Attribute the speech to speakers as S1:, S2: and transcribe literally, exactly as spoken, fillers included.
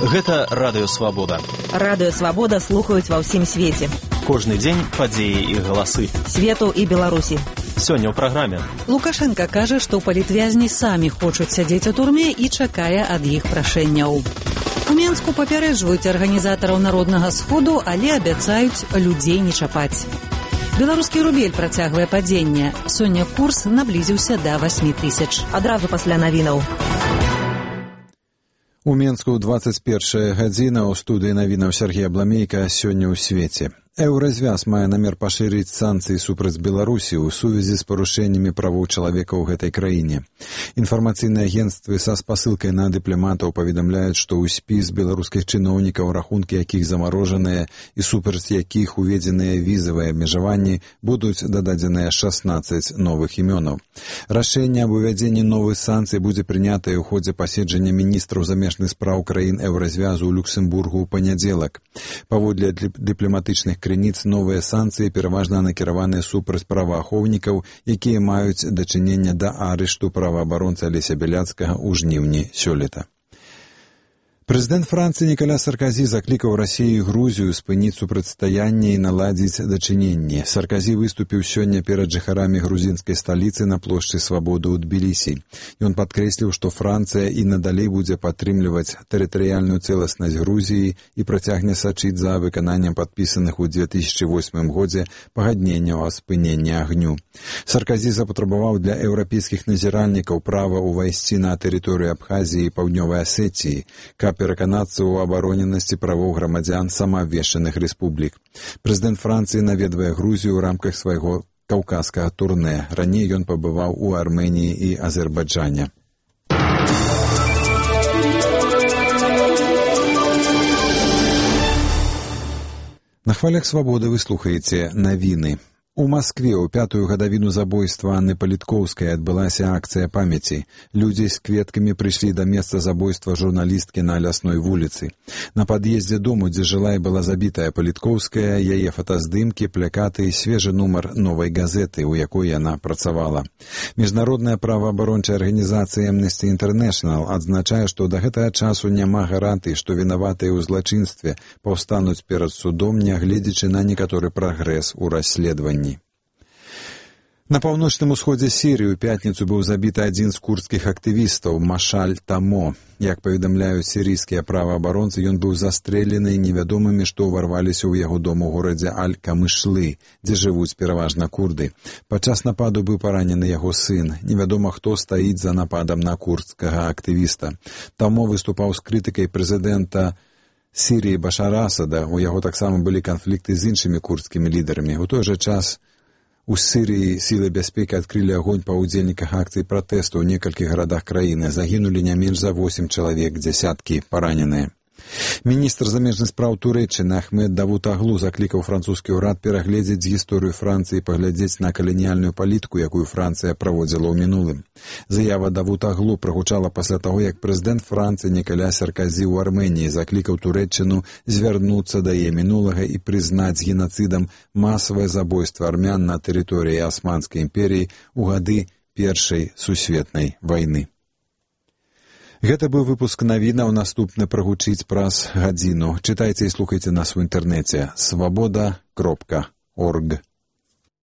S1: Гэта Радыё Свабода.
S2: Радыё Свабода слухаюць ва ўсім свеце.
S1: Кожны дзень падзеі і галасы
S2: свету і Беларусі.
S1: Сёння ў праграме.
S3: Лукашенко кажа, што палітвязні самі хочуць сядзець у турме і чакае ад іх прашэнняў. У Менску папярэджваюць арганізатараў Народнага сходу, але абяцаюць людзей не чапаць. Беларускі рубель працягвае падзенне. Сёння курс наблізіўся да восьмі тысяч.
S2: Адразу пасля навінаў.
S4: У Менску дваццаць першая гадзіна, у студыі навінаў Сергей Абламейка. Сёння ў свеце. Еўразвяз мае намер пашырыць санкцыі супраць Беларусі ў сувязі з парушэннямі правоў чалавека ў гэтай краіне. Інфармацыйныя агенцтвы са спасылкай на дыпламатаў паведамляюць, што ў спіс беларускіх чыноўнікаў, рахункі якіх замарожаныя і супраць якіх уведзеныя візавыя абмежаванні, будуць дададзеныя шаснаццаць новых імёнаў. Рашэнне аб увядзенні новых санкцый будзе прынятае ў ходзе паседжання міністраў замежных спраў краін Еўразвязу ў Люксембургу ў панядзелак. Паводле дыпламатычных крыніц, новыя санкцыі пераважна накіраваныя супраць праваахоўнікаў, якія маюць дачыненне да арышту праваабаронцы Алеся Бяляцкага ў жніўні сёлета. Прэзідэнт Францыі Нікаля Сарказі заклікаў Расію і Грузію спыніць супрацьстаянне і наладзіць дачыненні. Сарказі выступіў сёння перад жыхарамі грузінскай сталіцы на плошчы Свабоды ў Тбілісі. Ён падкрэсліў, што Францыя і надалей будзе падтрымліваць тэрытарыяльную цэласнасць Грузіі і працягне сачыць за выкананнем падпісаных у дзве тысячы восьмым годзе пагадненняў о спыненні агню. Сарказі запатрабаваў для еўрапейскіх назіральнікаў права ўвайсці на тэрыторыю Абхазіі і Паўднёвай Асетіі, каб пераканацца ў абароненасці правоў грамадзян самаабвешчаных рэспублік. Прэзідэнт Францыі наведвае Грузію ў рамках свайго каўказскага турнэ. Раней ён пабываў у Арменіі і Азербайджане. На хвалях Свабоды вы слухаеце навіны. У Маскве ў пятую гадавіну забойства Анны Паліткоўскай адбылася акцыя памяці. Людзі з кветкамі прыйшлі да месца забойства журналісткі на Лясной вуліцы. На пад'ездзе дому, дзе жыла і была забітая Паліткоўская, яе фотаздымкі, плакаты і свежы нумар новай газеты, у якой яна працавала. Міжнародная праваабарончая арганізацыя Amnesty International адзначае, што да гэтага часу няма гарантый, што вінаватыя ў злачынстве паўстануць перад судом, нягледзячы на некаторы прагрэс у расследаванні. На паўночным усходзе Сірыі ў пятніцу быў забіты адзін з курдскіх актывістаў, Машаль Тамо. Як паведамляюць сірійскія праваабаронцы, ён быў застрэлены невядомымі, што ўварваліся ў яго дом у горадзе Аль-Камышлы, дзе жывуць пераважна курды. Падчас нападу быў паранены яго сын. Невядома, хто стаіць за нападам на курдскага актывіста. Тамо выступаў з крытыкай прэзідэнта Сіріі Башара Асада. У яго таксама былі канфлікты з іншымі курдскімі лідарамі. У той жа час у Сірыі сілы бяспекі адкрылі агонь па ўдзельніках акцый пратэсту ў некалькіх гарадах краіны. Загінулі не менш за восем чалавек, дзясяткі параненыя. Міністр замежных спраў Турэччыны Ахмед Давутаглу заклікаў французскі ўрад перагледзець гісторыю Францыі і паглядзець на каланіяльную палітыку, якую Францыя праводзіла ў мінулым. Заява Давутаглу прагучала пасля таго, як прэзідэнт Францыі Нікаля Сарказі ў Арменіі заклікаў Турэччыну звярнуцца да яе мінулага і прызнаць генацыдам масавае забойства армян на тэрыторыі Асманскай імперіі ў гады Першай сусветнай вайны. Гэта быў выпуск навінаў, наступны прагучыць праз гадзіну. Чытайце і слухайце нас у інтэрнэце свабода кропка орг.